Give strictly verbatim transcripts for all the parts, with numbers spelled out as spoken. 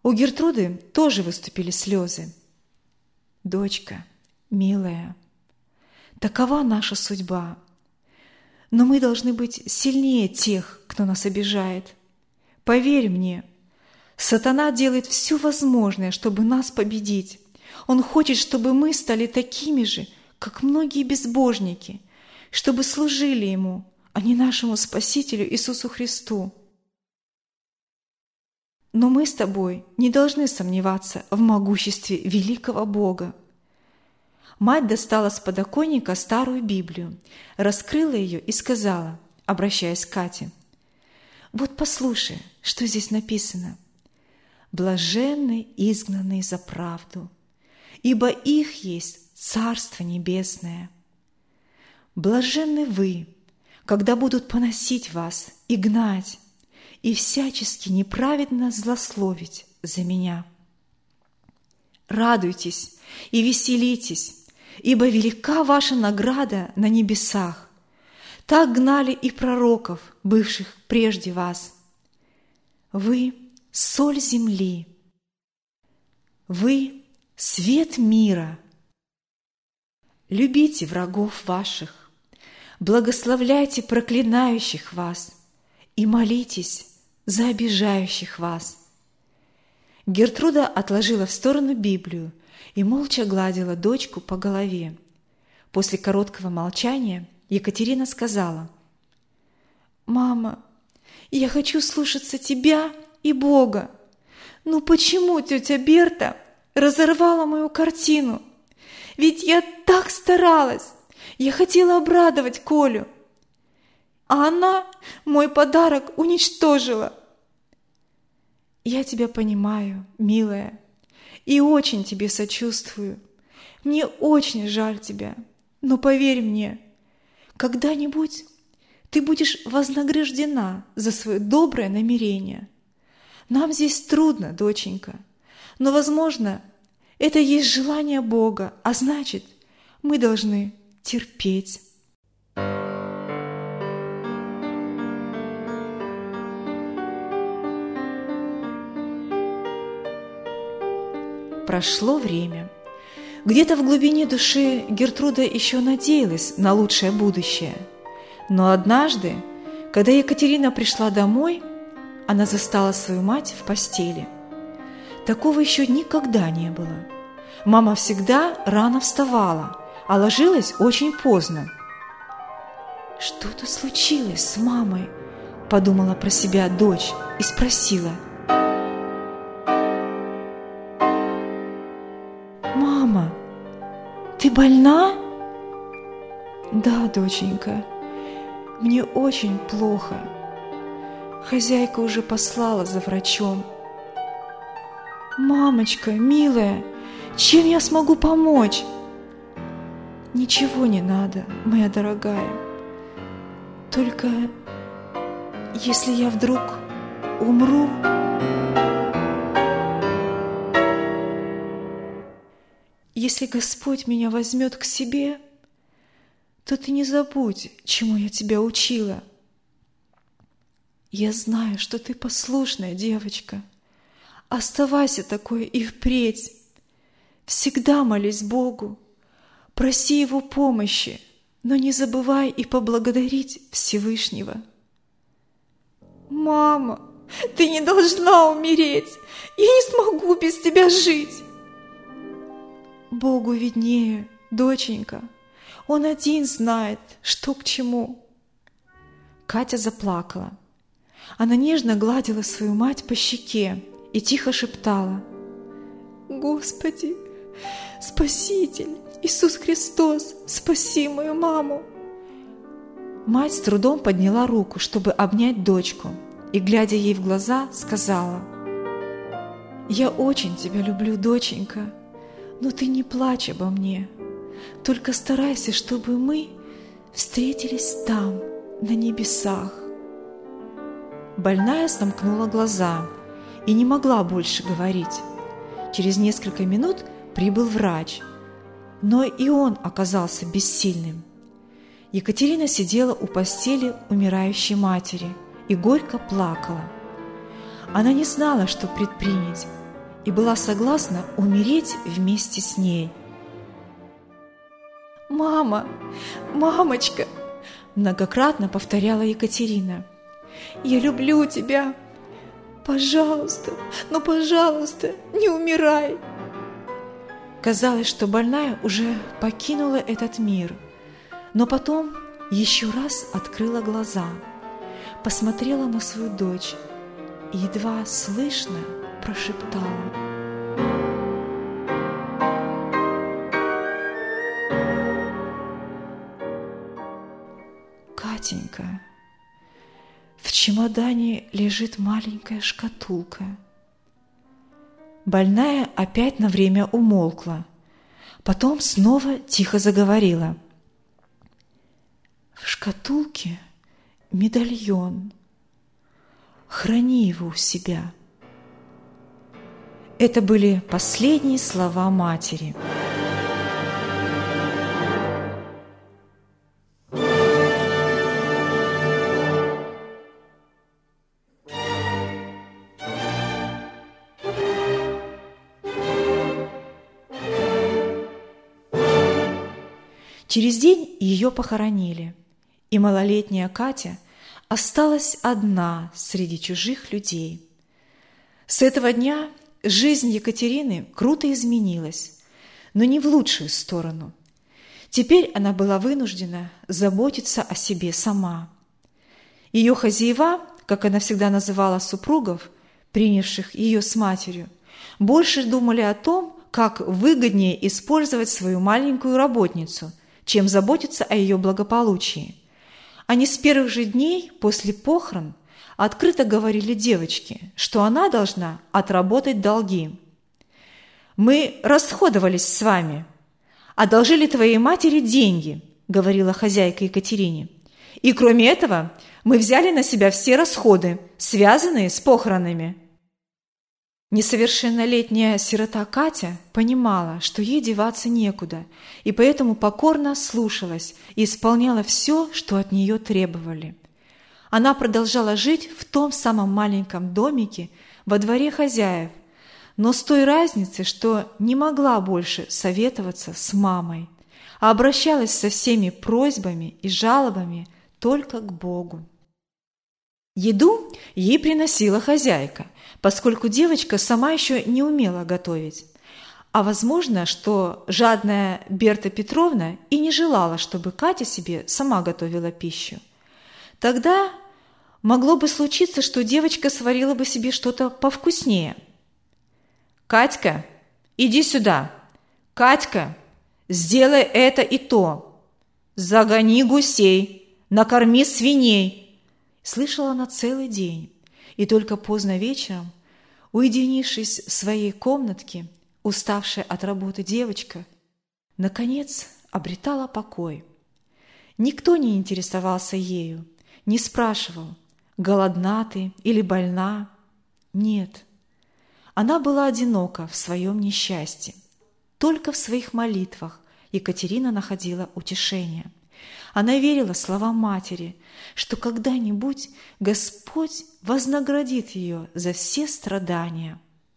У Гертруды тоже выступили слезы. «Дочка, милая, такова наша судьба. Но мы должны быть сильнее тех, кто нас обижает. Поверь мне, сатана делает все возможное, чтобы нас победить. Он хочет, чтобы мы стали такими же, как многие безбожники, чтобы служили ему, а не нашему Спасителю Иисусу Христу. Но мы с тобой не должны сомневаться в могуществе великого Бога». Мать достала с подоконника старую Библию, раскрыла ее и сказала, обращаясь к Кате: «Вот послушай, что здесь написано. Блаженны изгнанные за правду, ибо их есть Царство Небесное. Блаженны вы, когда будут поносить вас и гнать, и всячески неправедно злословить за меня. Радуйтесь и веселитесь, ибо велика ваша награда на небесах. Так гнали и пророков, бывших прежде вас. Вы – соль земли, вы – свет мира. Любите врагов ваших, благословляйте проклинающих вас и молитесь за обижающих вас». Гертруда отложила в сторону Библию и молча гладила дочку по голове. После короткого молчания Екатерина сказала: «Мама, я хочу слушаться тебя и Бога. Ну почему тетя Берта разорвала мою картину? Ведь я так старалась, я хотела обрадовать Колю, а она мой подарок уничтожила». «Я тебя понимаю, милая, и очень тебе сочувствую. Мне очень жаль тебя, но поверь мне, когда-нибудь ты будешь вознаграждена за свое доброе намерение. Нам здесь трудно, доченька, но, возможно, это есть желание Бога, а значит, мы должны терпеть». Прошло время. Где-то в глубине души Гертруда еще надеялась на лучшее будущее. Но однажды, когда Екатерина пришла домой, она застала свою мать в постели. Такого еще никогда не было. Мама всегда рано вставала, а ложилась очень поздно. «Что-то случилось с мамой», – подумала про себя дочь и спросила: «Мама, ты больна?» «Да, доченька, мне очень плохо. Хозяйка уже послала за врачом». «Мамочка, милая, чем я смогу помочь?» «Ничего не надо, моя дорогая. Только если я вдруг умру...» «Если Господь меня возьмет к себе, то ты не забудь, чему я тебя учила. Я знаю, что ты послушная девочка. Оставайся такой и впредь. Всегда молись Богу, проси Его помощи, но не забывай и поблагодарить Всевышнего». «Мама, ты не должна умереть! Я не смогу без тебя жить!» «Богу виднее, доченька. Он один знает, что к чему». Катя заплакала. Она нежно гладила свою мать по щеке и тихо шептала: «Господи, Спаситель, Иисус Христос, спаси мою маму!» Мать с трудом подняла руку, чтобы обнять дочку, и, глядя ей в глаза, сказала: «Я очень тебя люблю, доченька, но ты не плачь обо мне, только старайся, чтобы мы встретились там, на небесах». Больная сомкнула глаза и не могла больше говорить. Через несколько минут прибыл врач, но и он оказался бессильным. Екатерина сидела у постели умирающей матери и горько плакала. Она не знала, что предпринять, и была согласна умереть вместе с ней. «Мама! Мамочка!» – многократно повторяла Екатерина. «Я люблю тебя! Пожалуйста, ну пожалуйста, не умирай!» Казалось, что больная уже покинула этот мир, но потом еще раз открыла глаза, посмотрела на свою дочь и едва слышно прошептала: «Катенька, в чемодане лежит маленькая шкатулка». Больная опять на время умолкла, потом снова тихо заговорила: «В шкатулке медальон. Храни его у себя». Это были последние слова матери. Через день ее похоронили, и малолетняя Катя осталась одна среди чужих людей. С этого дня жизнь Екатерины круто изменилась, но не в лучшую сторону. Теперь она была вынуждена заботиться о себе сама. Ее хозяева, как она всегда называла супругов, принявших ее с матерью, больше думали о том, как выгоднее использовать свою маленькую работницу, чем заботиться о ее благополучии. Они с первых же дней после похорон открыто говорили девочке, что она должна отработать долги. «Мы расходовались с вами, одолжили твоей матери деньги», – говорила хозяйка Екатерине. «И кроме этого мы взяли на себя все расходы, связанные с похоронами». Несовершеннолетняя сирота Катя понимала, что ей деваться некуда, и поэтому покорно слушалась и исполняла все, что от нее требовали. Она продолжала жить в том самом маленьком домике во дворе хозяев, но с той разницей, что не могла больше советоваться с мамой, а обращалась со всеми просьбами и жалобами только к Богу. Еду ей приносила хозяйка, поскольку девочка сама еще не умела готовить. А возможно, что жадная Берта Петровна и не желала, чтобы Катя себе сама готовила пищу. Тогда могло бы случиться, что девочка сварила бы себе что-то повкуснее. «Катька, иди сюда! Катька, сделай это и то! Загони гусей, накорми свиней!» Слышала она целый день, и только поздно вечером, уединившись в своей комнатке, уставшая от работы девочка, наконец обретала покой. Никто не интересовался ею, не спрашивал, голодна ты или больна. Нет, она была одинока в своем несчастье. Только в своих молитвах Екатерина находила утешение. Она верила словам матери, что когда-нибудь Господь вознаградит ее за все страдания.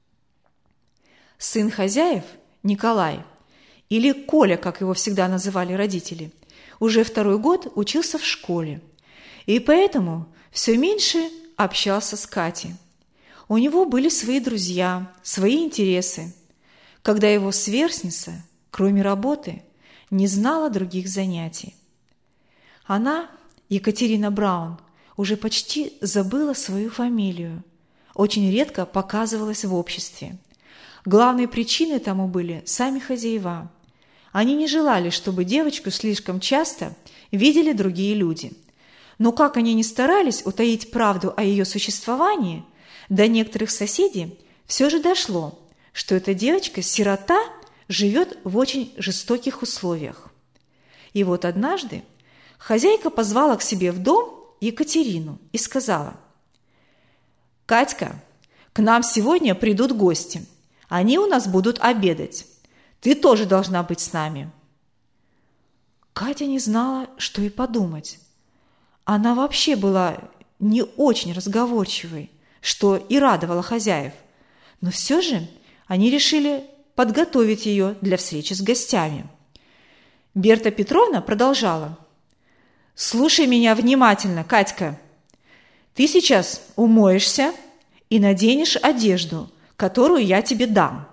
Сын хозяев, Николай, или Коля, как его всегда называли родители, уже второй год учился в школе, и поэтому все меньше общался с Катей. У него были свои друзья, свои интересы, когда его сверстница, кроме работы, не знала других занятий. Она, Екатерина Браун, уже почти забыла свою фамилию, очень редко показывалась в обществе. Главной причиной тому были сами хозяева. Они не желали, чтобы девочку слишком часто видели другие люди. Но как они ни старались утаить правду о ее существовании, до некоторых соседей все же дошло, что эта девочка-сирота живет в очень жестоких условиях. И вот однажды хозяйка позвала к себе в дом Екатерину и сказала: «Катька, к нам сегодня придут гости. Они у нас будут обедать. Ты тоже должна быть с нами». Катя не знала, что и подумать. Она вообще была не очень разговорчивой, что и радовало хозяев. Но все же они решили подготовить ее для встречи с гостями. Берта Петровна продолжала. «Слушай меня внимательно, Катька. Ты сейчас умоешься и наденешь одежду, которую я тебе дам.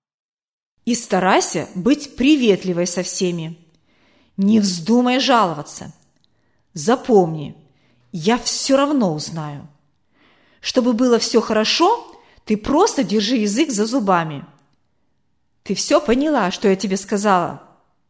И старайся быть приветливой со всеми. Не вздумай жаловаться. Запомни, я все равно узнаю. Чтобы было все хорошо, ты просто держи язык за зубами. Ты все поняла, что я тебе сказала?»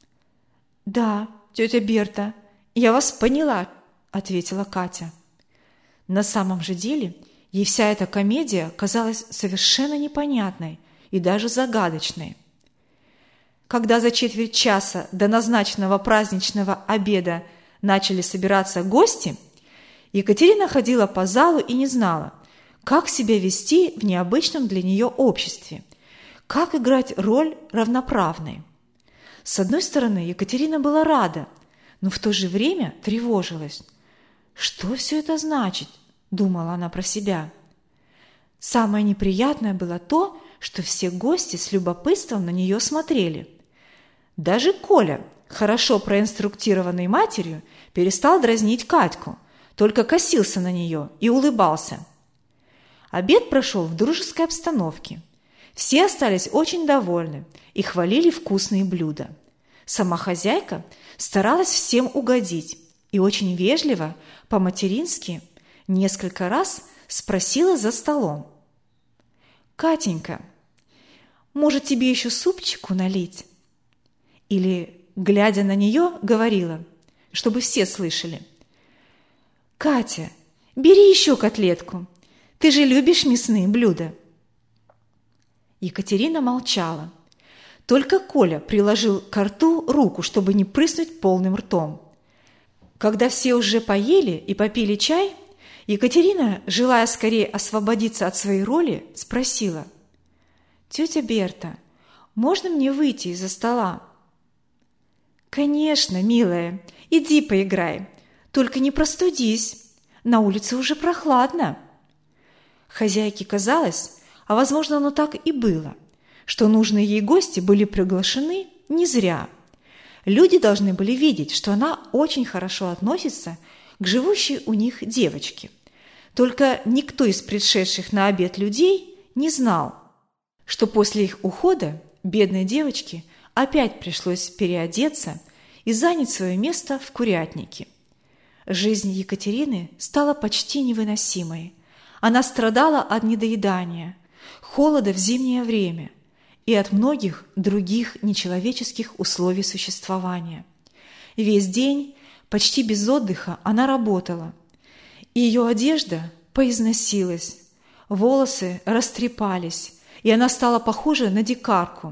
«Да, тетя Берта, я вас поняла», – ответила Катя. На самом же деле ей вся эта комедия казалась совершенно непонятной и даже загадочной. Когда за четверть часа до назначенного праздничного обеда начали собираться гости, Екатерина ходила по залу и не знала, как себя вести в необычном для нее обществе, как играть роль равноправной. С одной стороны, Екатерина была рада, но в то же время тревожилась. «Что все это значит?» – думала она про себя. Самое неприятное было то, что все гости с любопытством на нее смотрели. Даже Коля, хорошо проинструктированный матерью, перестал дразнить Катьку, только косился на нее и улыбался. Обед прошел в дружеской обстановке. Все остались очень довольны и хвалили вкусные блюда. Сама хозяйка старалась всем угодить и очень вежливо, по-матерински, несколько раз спросила за столом. «Катенька, может, тебе еще супчику налить?» Или, глядя на нее, говорила, чтобы все слышали. «Катя, бери еще котлетку, ты же любишь мясные блюда». Екатерина молчала. Только Коля приложил к рту руку, чтобы не прыснуть полным ртом. Когда все уже поели и попили чай, Екатерина, желая скорее освободиться от своей роли, спросила. «Тетя Берта, можно мне выйти из-за стола?» «Конечно, милая, иди поиграй, только не простудись, на улице уже прохладно». Хозяйке казалось, а возможно оно так и было, что нужные ей гости были приглашены не зря. Люди должны были видеть, что она очень хорошо относится к живущей у них девочке. Только никто из пришедших на обед людей не знал, что после их ухода бедной девочке опять пришлось переодеться и занять свое место в курятнике. Жизнь Екатерины стала почти невыносимой. Она страдала от недоедания, холода в зимнее время и от многих других нечеловеческих условий существования. Весь день, почти без отдыха, она работала. И ее одежда поизносилась, волосы растрепались, и она стала похожа на дикарку.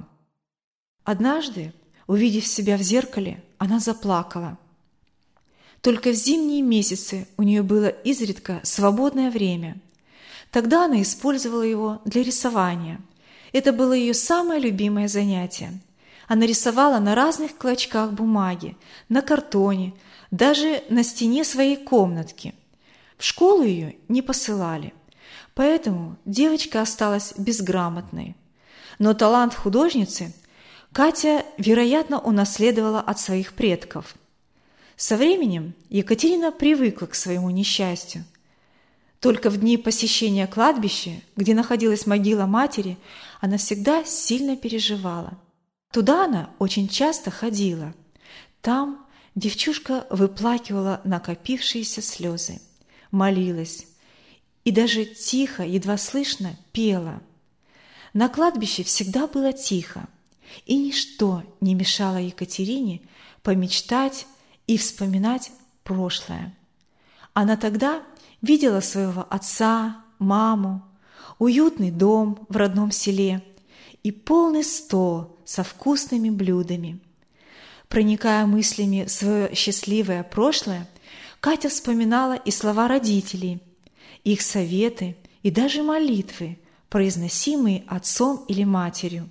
Однажды, увидев себя в зеркале, она заплакала. Только в зимние месяцы у нее было изредка свободное время. Тогда она использовала его для рисования. Это было ее самое любимое занятие. Она рисовала на разных клочках бумаги, на картоне, даже на стене своей комнатки. В школу ее не посылали, поэтому девочка осталась безграмотной. Но талант художницы Катя, вероятно, унаследовала от своих предков. Со временем Екатерина привыкла к своему несчастью. Только в дни посещения кладбища, где находилась могила матери, она всегда сильно переживала. Туда она очень часто ходила. Там девчушка выплакивала накопившиеся слезы, молилась и даже тихо, едва слышно пела. На кладбище всегда было тихо, и ничто не мешало Екатерине помечтать и вспоминать прошлое. Она тогда видела своего отца, маму, уютный дом в родном селе и полный стол со вкусными блюдами. Проникая мыслями в свое счастливое прошлое, Катя вспоминала и слова родителей, их советы и даже молитвы, произносимые отцом или матерью.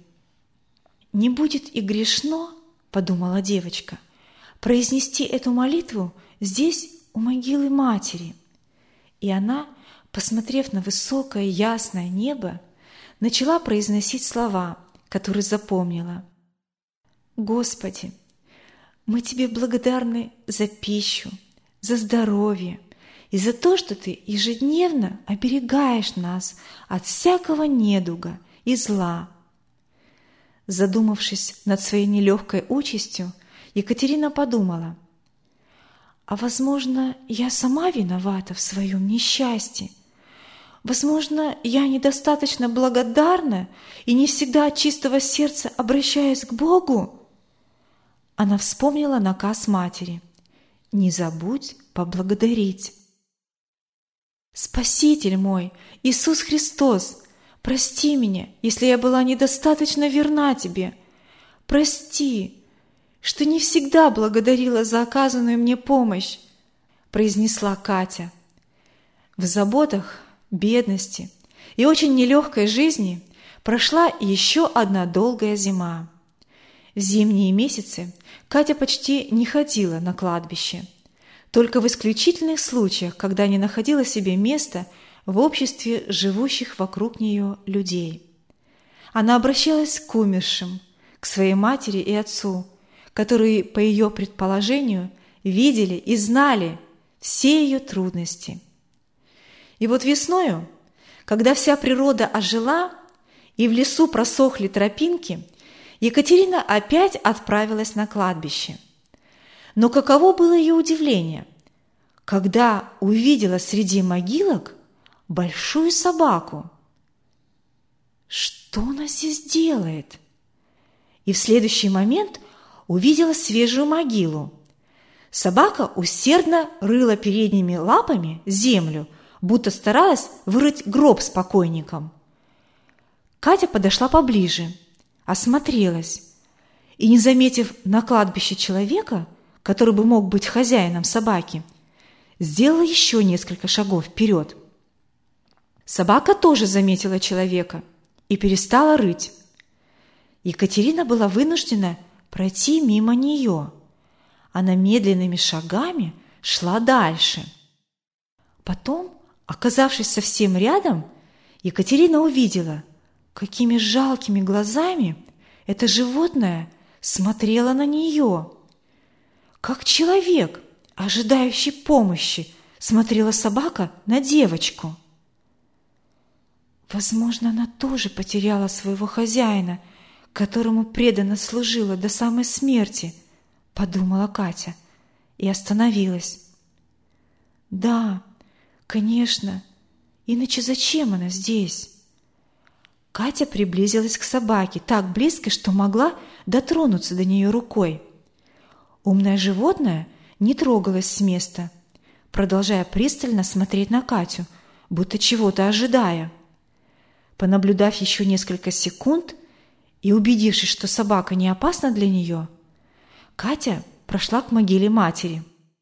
«Не будет и грешно, — подумала девочка, — произнести эту молитву здесь, у могилы матери». И она, посмотрев на высокое ясное небо, начала произносить слова, которые запомнила. «Господи, мы Тебе благодарны за пищу, за здоровье и за то, что Ты ежедневно оберегаешь нас от всякого недуга и зла». Задумавшись над своей нелегкой участью, Екатерина подумала: «А возможно, я сама виновата в своем несчастье? Возможно, я недостаточно благодарна и не всегда от чистого сердца обращаюсь к Богу?» Она вспомнила наказ матери: «Не забудь поблагодарить». «Спаситель мой, Иисус Христос, прости меня, если я была недостаточно верна Тебе. Прости, что не всегда благодарила за оказанную мне помощь», произнесла Катя. В заботах, бедности и очень нелегкой жизни прошла еще одна долгая зима. В зимние месяцы Катя почти не ходила на кладбище. Только в исключительных случаях, когда не находила себе места в обществе живущих вокруг нее людей. Она обращалась к умершим, к своей матери и отцу, которые, по ее предположению, видели и знали все ее трудности. И вот весною, когда вся природа ожила и в лесу просохли тропинки, Екатерина опять отправилась на кладбище. Но каково было ее удивление, когда увидела среди могилок большую собаку. Что она здесь делает? И в следующий момент увидела свежую могилу. Собака усердно рыла передними лапами землю, будто старалась вырыть гроб с покойником. Катя подошла поближе, осмотрелась и, не заметив на кладбище человека, который бы мог быть хозяином собаки, сделала еще несколько шагов вперед. Собака тоже заметила человека и перестала рыть. Екатерина была вынуждена пройти мимо нее. Она медленными шагами шла дальше. Потом, оказавшись совсем рядом, Екатерина увидела, какими жалкими глазами это животное смотрело на нее. Как человек, ожидающий помощи, смотрела собака на девочку. Возможно, она тоже потеряла своего хозяина, которому преданно служила до самой смерти, подумала Катя и остановилась. Да, конечно, иначе зачем она здесь? Катя приблизилась к собаке так близко, что могла дотронуться до нее рукой. Умное животное не трогалось с места, продолжая пристально смотреть на Катю, будто чего-то ожидая. Понаблюдав еще несколько секунд и убедившись, что собака не опасна для нее, Катя прошла к могиле матери.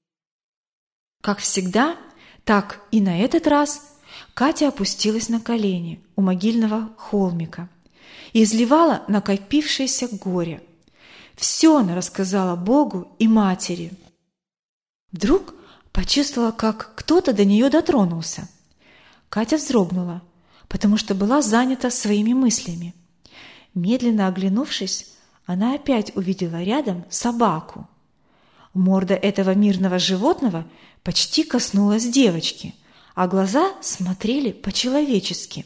Как всегда, так и на этот раз Катя опустилась на колени у могильного холмика и изливала накопившееся горе. Все она рассказала Богу и матери. Вдруг почувствовала, как кто-то до нее дотронулся. Катя вздрогнула, потому что была занята своими мыслями. Медленно оглянувшись, она опять увидела рядом собаку. Морда этого мирного животного почти коснулась девочки, а глаза смотрели по-человечески.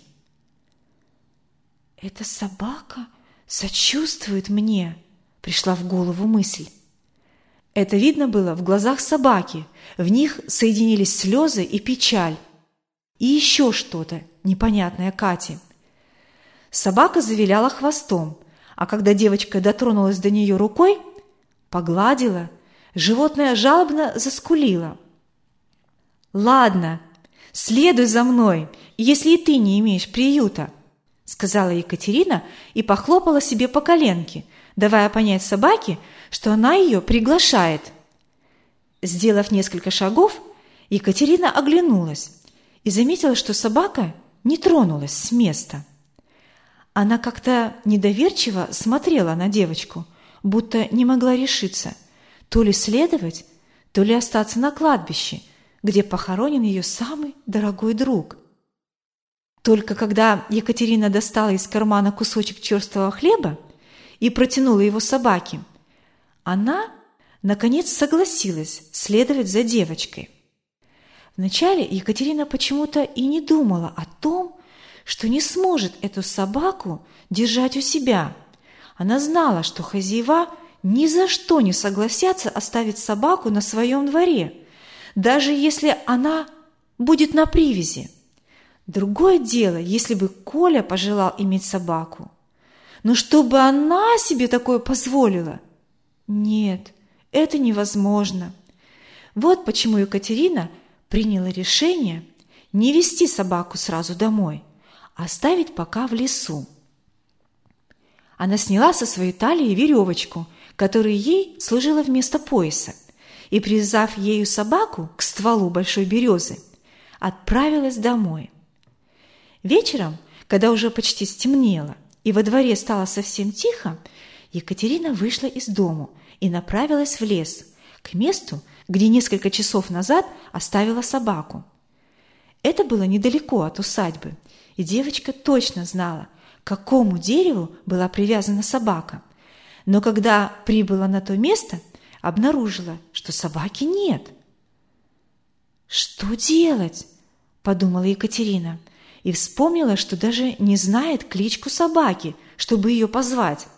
«Эта собака сочувствует мне», — пришла в голову мысль. Это видно было в глазах собаки, в них соединились слезы и печаль, и еще что-то непонятное Кате. Собака завиляла хвостом, а когда девочка дотронулась до нее рукой, погладила, животное жалобно заскулило. «Ладно, следуй за мной, если и ты не имеешь приюта», сказала Екатерина и похлопала себе по коленке, давая понять собаке, что она ее приглашает. Сделав несколько шагов, Екатерина оглянулась и заметила, что собака не тронулась с места. Она как-то недоверчиво смотрела на девочку, будто не могла решиться, то ли следовать, то ли остаться на кладбище, где похоронен ее самый дорогой друг. Только когда Екатерина достала из кармана кусочек черствого хлеба и протянула его собаке, она, наконец, согласилась следовать за девочкой. Вначале Екатерина почему-то и не думала о том, что не сможет эту собаку держать у себя. Она знала, что хозяева ни за что не согласятся оставить собаку на своем дворе, даже если она будет на привязи. Другое дело, если бы Коля пожелал иметь собаку. Но чтобы она себе такое позволила? Нет, это невозможно. Вот почему Екатерина приняла решение не вести собаку сразу домой, а оставить пока в лесу. Она сняла со своей талии веревочку, которая ей служила вместо пояса, и, привязав ею собаку к стволу большой березы, отправилась домой. Вечером, когда уже почти стемнело и во дворе стало совсем тихо, Екатерина вышла из дому и направилась в лес, к месту, где несколько часов назад оставила собаку. Это было недалеко от усадьбы, и девочка точно знала, к какому дереву была привязана собака. Но когда прибыла на то место, обнаружила, что собаки нет. «Что делать?» – подумала Екатерина и вспомнила, что даже не знает кличку собаки, чтобы ее позвать.